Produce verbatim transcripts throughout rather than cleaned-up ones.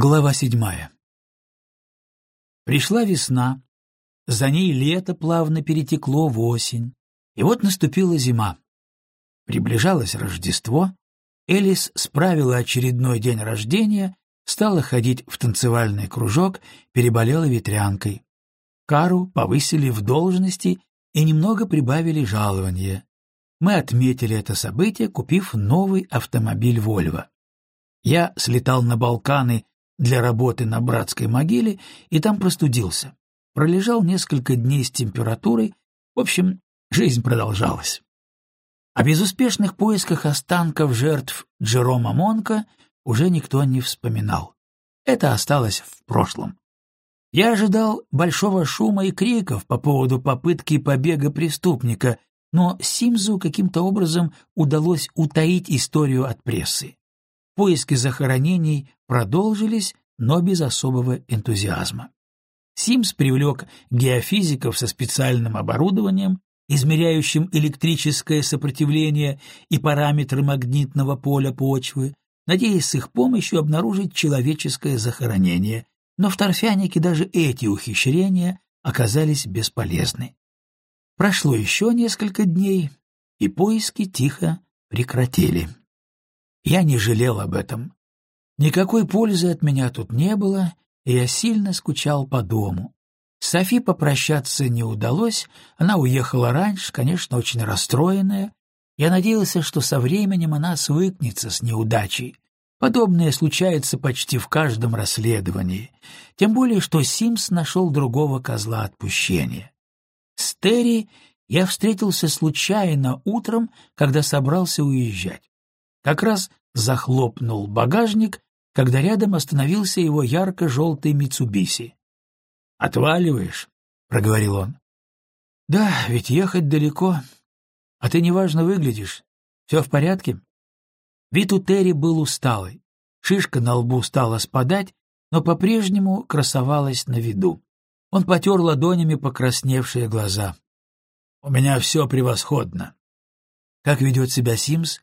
Глава седьмая. Пришла весна, за ней лето плавно перетекло в осень, и вот наступила зима. Приближалось Рождество, Элис справила очередной день рождения, стала ходить в танцевальный кружок, переболела ветрянкой. Кару повысили в должности и немного прибавили жалование. Мы отметили это событие, купив новый автомобиль «Вольво». Я слетал на Балканы для работы на братской могиле и там простудился. Пролежал несколько дней с температурой, в общем, жизнь продолжалась. О безуспешных поисках останков жертв Джерома Монка уже никто не вспоминал. Это осталось в прошлом. Я ожидал большого шума и криков по поводу попытки побега преступника, но Симсу каким-то образом удалось утаить историю от прессы. Поиски захоронений продолжились, но без особого энтузиазма. Симс привлек геофизиков со специальным оборудованием, измеряющим электрическое сопротивление и параметры магнитного поля почвы, надеясь с их помощью обнаружить человеческое захоронение, но в торфянике даже эти ухищрения оказались бесполезны. Прошло еще несколько дней, и поиски тихо прекратили. Я не жалел об этом. Никакой пользы от меня тут не было, и я сильно скучал по дому. С Софи попрощаться не удалось, она уехала раньше, конечно, очень расстроенная. Я надеялся, что со временем она свыкнется с неудачей. Подобное случается почти в каждом расследовании, тем более что Симс нашел другого козла отпущения. С Терри я встретился случайно утром, когда собрался уезжать. Как раз захлопнул багажник, когда рядом остановился его ярко-желтый Митсубиси. «Отваливаешь?» — проговорил он. «Да, ведь ехать далеко. А ты неважно выглядишь. Все в порядке?» Вид у Терри был усталый. Шишка на лбу стала спадать, но по-прежнему красовалась на виду. Он потер ладонями покрасневшие глаза. «У меня все превосходно». «Как ведет себя Симс?»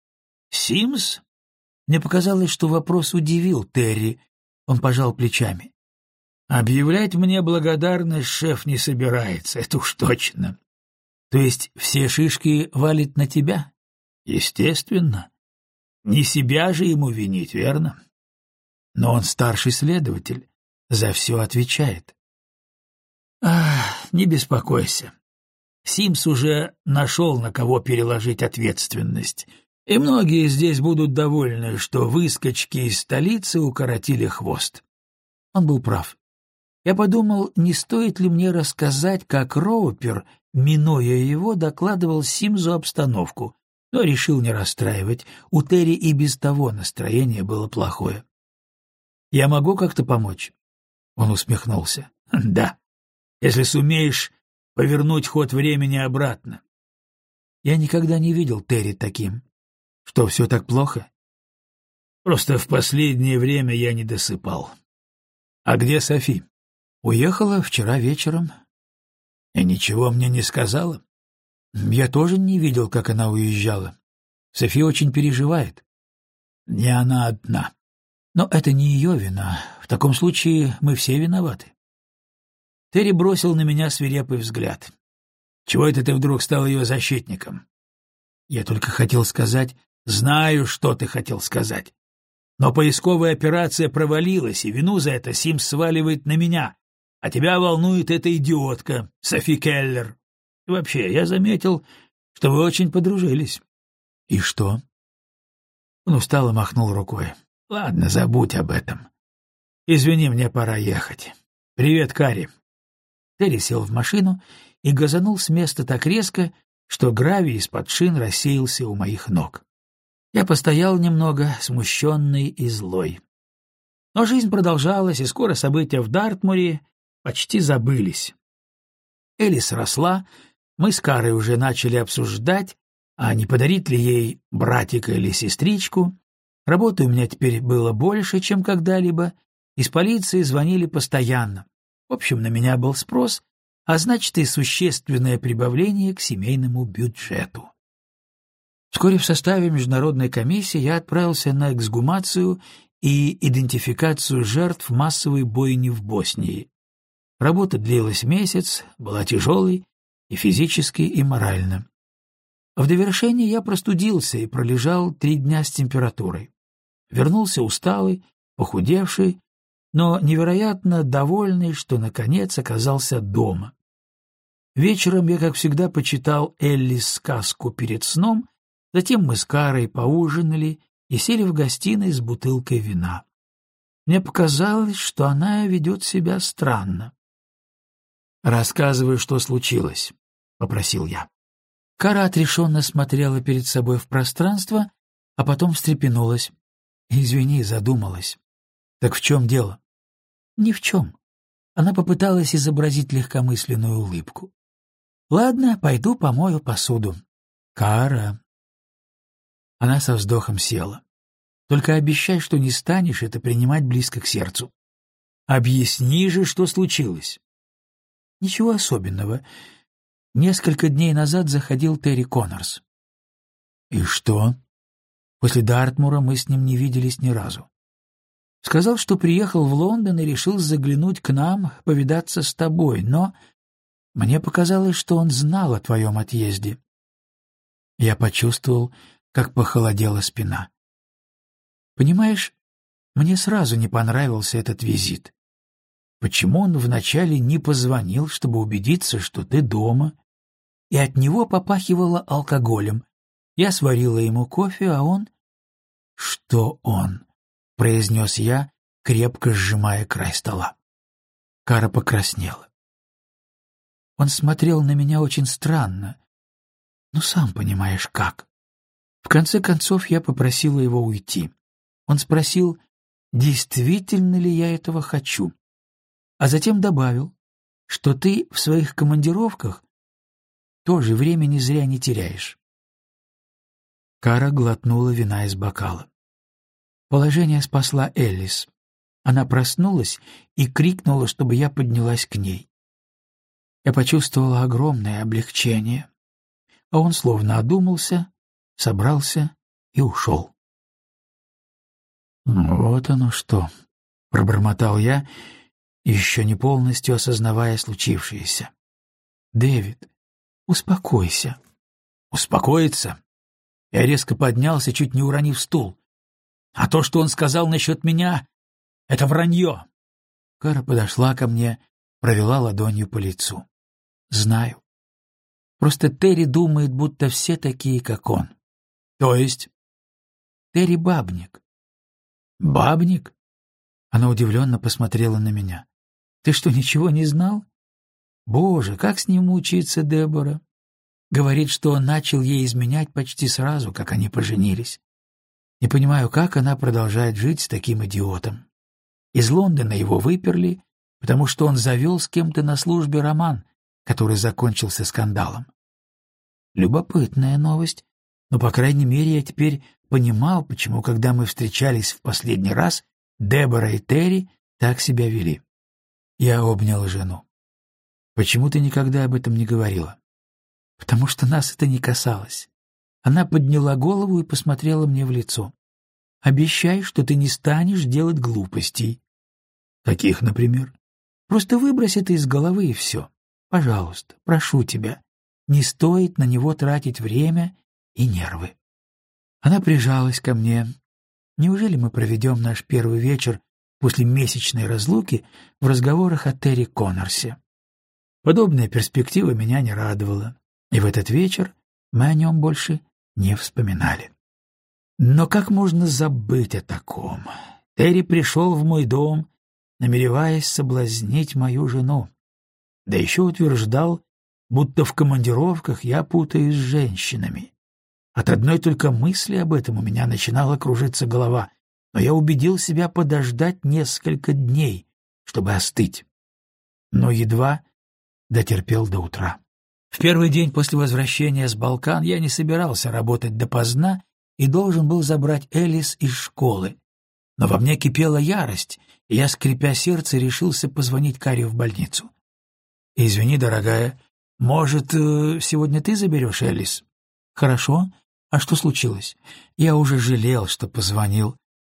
«Симс?» Мне показалось, что вопрос удивил Терри. Он пожал плечами. «Объявлять мне благодарность шеф не собирается, это уж точно». «То есть все шишки валят на тебя?» «Естественно. Не себя же ему винить, верно? Но он старший следователь, за все отвечает». «Ах, не беспокойся. Симс уже нашел, на кого переложить ответственность». И многие здесь будут довольны, что выскочки из столицы укоротили хвост. Он был прав. Я подумал, не стоит ли мне рассказать, как Роупер, минуя его, докладывал Симсу обстановку, но решил не расстраивать. У Терри и без того настроение было плохое. «Я могу как-то помочь?» Он усмехнулся. «Да, если сумеешь повернуть ход времени обратно». Я никогда не видел Терри таким. Что, все так плохо? Просто в последнее время я не досыпал. А где Софи? Уехала вчера вечером. И ничего мне не сказала? Я тоже не видел, как она уезжала. Софи очень переживает. Не она одна. Но это не ее вина. В таком случае мы все виноваты. Терри бросил на меня свирепый взгляд. Чего это ты вдруг стал ее защитником? Я только хотел сказать... Знаю, что ты хотел сказать. Но поисковая операция провалилась, и вину за это Симс сваливает на меня, а тебя волнует эта идиотка, Софи Келлер. И вообще, я заметил, что вы очень подружились. И что? Он устало махнул рукой. Ладно, забудь об этом. Извини, мне пора ехать. Привет, Кари. Терри сел в машину и газанул с места так резко, что гравий из-под шин рассеялся у моих ног. Я постоял немного, смущенный и злой. Но жизнь продолжалась, и скоро события в Дартмуре почти забылись. Элис росла, мы с Карой уже начали обсуждать, а не подарить ли ей братика или сестричку. Работы у меня теперь было больше, чем когда-либо, из полиции звонили постоянно. В общем, на меня был спрос, а значит и существенное прибавление к семейному бюджету. Вскоре в составе международной комиссии я отправился на эксгумацию и идентификацию жертв массовой бойни в Боснии. Работа длилась месяц, была тяжелой и физически, и морально. В довершение я простудился и пролежал три дня с температурой. Вернулся усталый, похудевший, но невероятно довольный, что, наконец, оказался дома. Вечером я, как всегда, почитал Эллис сказку перед сном, затем мы с Карой поужинали и сели в гостиной с бутылкой вина. Мне показалось, что она ведет себя странно. «Рассказывай, что случилось», — попросил я. Кара отрешенно смотрела перед собой в пространство, а потом встрепенулась. «Извини, задумалась». «Так в чем дело?» «Ни в чем». Она попыталась изобразить легкомысленную улыбку. «Ладно, пойду помою посуду». «Кара». Она со вздохом села. «Только обещай, что не станешь это принимать близко к сердцу». «Объясни же, что случилось». «Ничего особенного. Несколько дней назад заходил Терри Коннорс». «И что?» «После Дартмура мы с ним не виделись ни разу. Сказал, что приехал в Лондон и решил заглянуть к нам, повидаться с тобой, но мне показалось, что он знал о твоем отъезде». Я почувствовал, как похолодела спина. «Понимаешь, мне сразу не понравился этот визит. Почему он вначале не позвонил, чтобы убедиться, что ты дома?» И от него попахивало алкоголем. Я сварила ему кофе, а он... «Что он?» — произнес я, крепко сжимая край стола. Кара покраснела. Он смотрел на меня очень странно. Ну, сам понимаешь, как. В конце концов, я попросила его уйти. Он спросил, действительно ли я этого хочу. А затем добавил, что ты в своих командировках тоже времени зря не теряешь. Кара глотнула вина из бокала. Положение спасла Эллис. Она проснулась и крикнула, чтобы я поднялась к ней. Я почувствовала огромное облегчение, а он словно одумался, собрался и ушел. «Вот оно что!» — пробормотал я, еще не полностью осознавая случившееся. «Дэвид, успокойся». «Успокоиться?» Я резко поднялся, чуть не уронив стул. «А то, что он сказал насчет меня, — это вранье!» Кара подошла ко мне, провела ладонью по лицу. «Знаю. Просто Терри думает, будто все такие, как он». «То есть?» «Терри бабник». «Бабник?» Она удивленно посмотрела на меня. «Ты что, ничего не знал? Боже, как с ним учится Дебора? Говорит, что он начал ей изменять почти сразу, как они поженились. Не понимаю, как она продолжает жить с таким идиотом. Из Лондона его выперли, потому что он завел с кем-то на службе роман, который закончился скандалом. Любопытная новость, но, по крайней мере, я теперь понимал, почему, когда мы встречались в последний раз, Дебора и Терри так себя вели. Я обнял жену. «Почему ты никогда об этом не говорила?» «Потому что нас это не касалось». Она подняла голову и посмотрела мне в лицо. «Обещай, что ты не станешь делать глупостей». «Каких, например?» «Просто выбрось это из головы и все. Пожалуйста, прошу тебя, не стоит на него тратить время и нервы». Она прижалась ко мне. Неужели мы проведем наш первый вечер после месячной разлуки в разговорах о Терри Коннорсе? Подобная перспектива меня не радовала, и в этот вечер мы о нем больше не вспоминали. Но как можно забыть о таком? Терри пришел в мой дом, намереваясь соблазнить мою жену. Да еще утверждал, будто в командировках я путаюсь с женщинами. От одной только мысли об этом у меня начинала кружиться голова, но я убедил себя подождать несколько дней, чтобы остыть. Но едва дотерпел до утра. В первый день после возвращения с Балкан я не собирался работать допоздна и должен был забрать Элис из школы. Но во мне кипела ярость, и я, скрипя сердце, решился позвонить Каре в больницу. «Извини, дорогая, может, сегодня ты заберешь Элис?» «Хорошо. А что случилось?» Я уже жалел, что позвонил.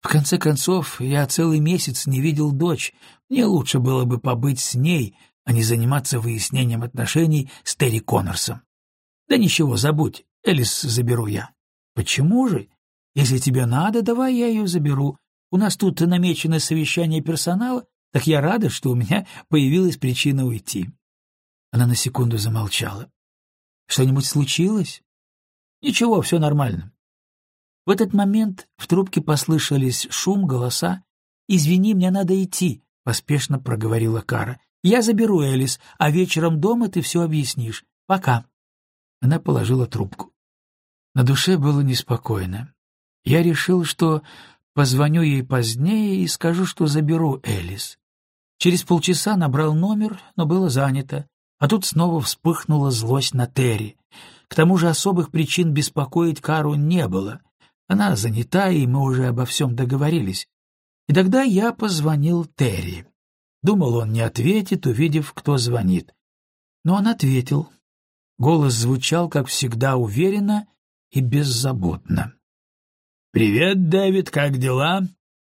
В конце концов, я целый месяц не видел дочь. Мне лучше было бы побыть с ней, а не заниматься выяснением отношений с Терри Коннорсом. Да ничего, забудь, Элис заберу я. Почему же? Если тебе надо, давай я ее заберу. У нас тут намечено совещание персонала, так я рада, что у меня появилась причина уйти. Она на секунду замолчала. Что-нибудь случилось? Ничего, все нормально. В этот момент в трубке послышались шум, голоса. «Извини, мне надо идти», — поспешно проговорила Кара. «Я заберу Элис, а вечером дома ты все объяснишь. Пока». Она положила трубку. На душе было неспокойно. Я решил, что позвоню ей позднее и скажу, что заберу Элис. Через полчаса набрал номер, но было занято, а тут снова вспыхнула злость на Терри. К тому же особых причин беспокоить Кару не было. Она занята, и мы уже обо всем договорились. И тогда я позвонил Терри. Думал, он не ответит, увидев, кто звонит. Но он ответил. Голос звучал, как всегда, уверенно и беззаботно. «Привет, Дэвид, как дела?»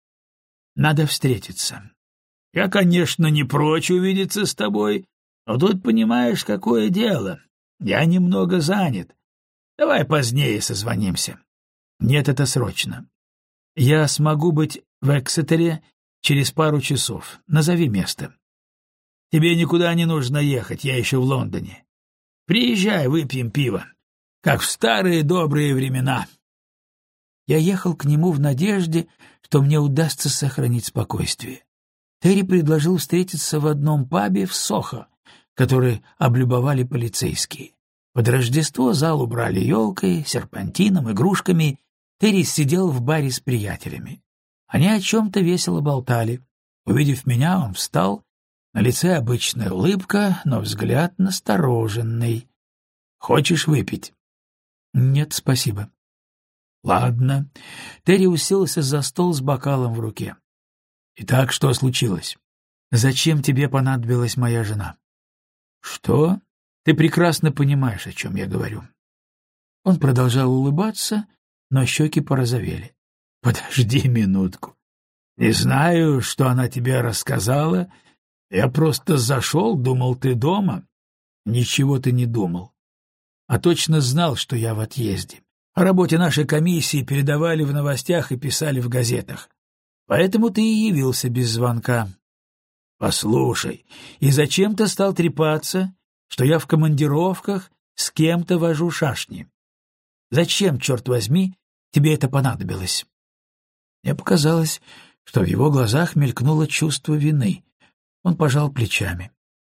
«Надо встретиться. Я, конечно, не прочь увидеться с тобой, но тут понимаешь, какое дело. Я немного занят. Давай позднее созвонимся». «Нет, это срочно. Я смогу быть в Эксетере через пару часов. Назови место». «Тебе никуда не нужно ехать, я еще в Лондоне. Приезжай, выпьем пиво, как в старые добрые времена». Я ехал к нему в надежде, что мне удастся сохранить спокойствие. Терри предложил встретиться в одном пабе в Сохо, который облюбовали полицейские. Под Рождество зал убрали елкой, серпантином, игрушками. Терри сидел в баре с приятелями. Они о чем-то весело болтали. Увидев меня, он встал. На лице обычная улыбка, но взгляд настороженный. «Хочешь выпить?» «Нет, спасибо». «Ладно». Терри уселся за стол с бокалом в руке. «Итак, что случилось? Зачем тебе понадобилась моя жена?» «Что? Ты прекрасно понимаешь, о чем я говорю». Он продолжал улыбаться, но щеки порозовели. «Подожди минутку. Не знаю, что она тебе рассказала. Я просто зашел, думал, ты дома». «Ничего ты не думал. А точно знал, что я в отъезде. О работе нашей комиссии передавали в новостях и писали в газетах. Поэтому ты и явился без звонка». «Послушай, и зачем ты стал трепаться, что я в командировках с кем-то вожу шашни? Зачем, черт возьми, тебе это понадобилось?» Мне показалось, что в его глазах мелькнуло чувство вины. Он пожал плечами.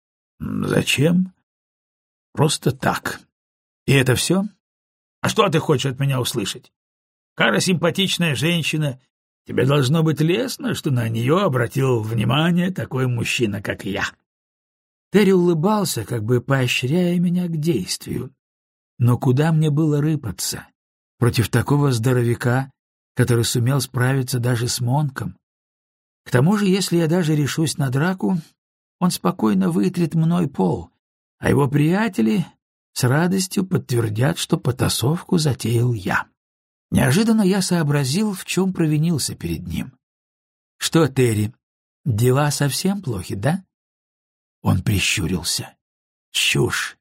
«Зачем? Просто так. И это все? А что ты хочешь от меня услышать? Кара симпатичная женщина. Тебе должно быть лестно, что на нее обратил внимание такой мужчина, как я». Терри улыбался, как бы поощряя меня к действию. Но куда мне было рыпаться против такого здоровяка, который сумел справиться даже с Монком? К тому же, если я даже решусь на драку, он спокойно вытрет мной пол, а его приятели с радостью подтвердят, что потасовку затеял я. Неожиданно я сообразил, в чем провинился перед ним. «Что, Терри, дела совсем плохи, да?» Он прищурился. «Чушь!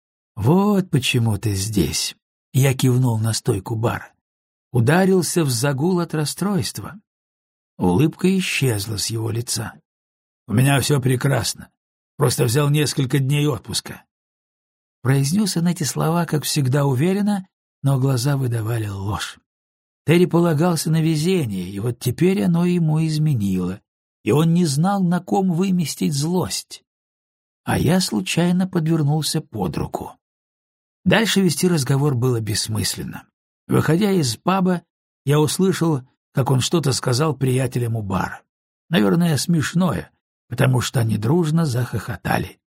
Вот почему ты здесь!» Я кивнул на стойку бара. Ударился в загул от расстройства. Улыбка исчезла с его лица. «У меня все прекрасно. Просто взял несколько дней отпуска». Произнес он эти слова, как всегда, уверенно, но глаза выдавали ложь. Терри полагался на везение, и вот теперь оно ему изменило, и он не знал, на ком выместить злость. А я случайно подвернулся под руку. Дальше вести разговор было бессмысленно. Выходя из паба, я услышал, как он что-то сказал приятелям у бара. Наверное, смешное, потому что они дружно захохотали.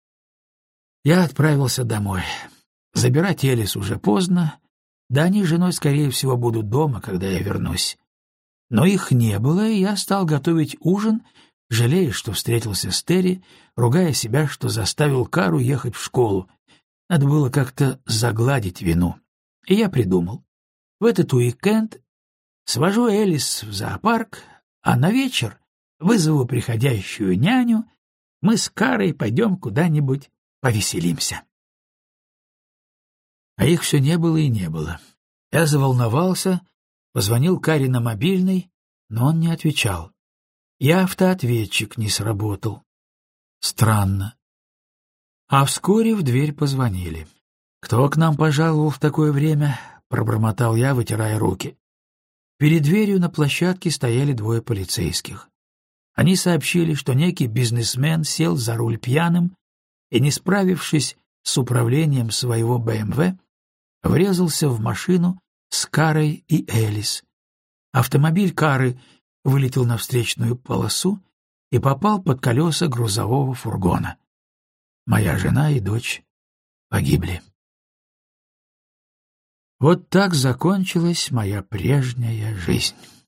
Я отправился домой. Забирать Элис уже поздно, да они с женой, скорее всего, будут дома, когда я вернусь. Но их не было, и я стал готовить ужин, жалея, что встретился с Терри, ругая себя, что заставил Кару ехать в школу. Надо было как-то загладить вину. И я придумал. В этот уикенд свожу Элис в зоопарк, а на вечер вызову приходящую няню, мы с Карой пойдем куда-нибудь повеселимся. А их все не было и не было. Я заволновался, позвонил Каре на мобильный, но он не отвечал. И автоответчик не сработал. Странно. А вскоре в дверь позвонили. «Кто к нам пожаловал в такое время?» — пробормотал я, вытирая руки. Перед дверью на площадке стояли двое полицейских. Они сообщили, что некий бизнесмен сел за руль пьяным и, не справившись с управлением своего бэ эм вэ, врезался в машину с Карой и Элис. Автомобиль Кары вылетел на встречную полосу и попал под колеса грузового фургона. Моя жена и дочь погибли. Вот так закончилась моя прежняя жизнь.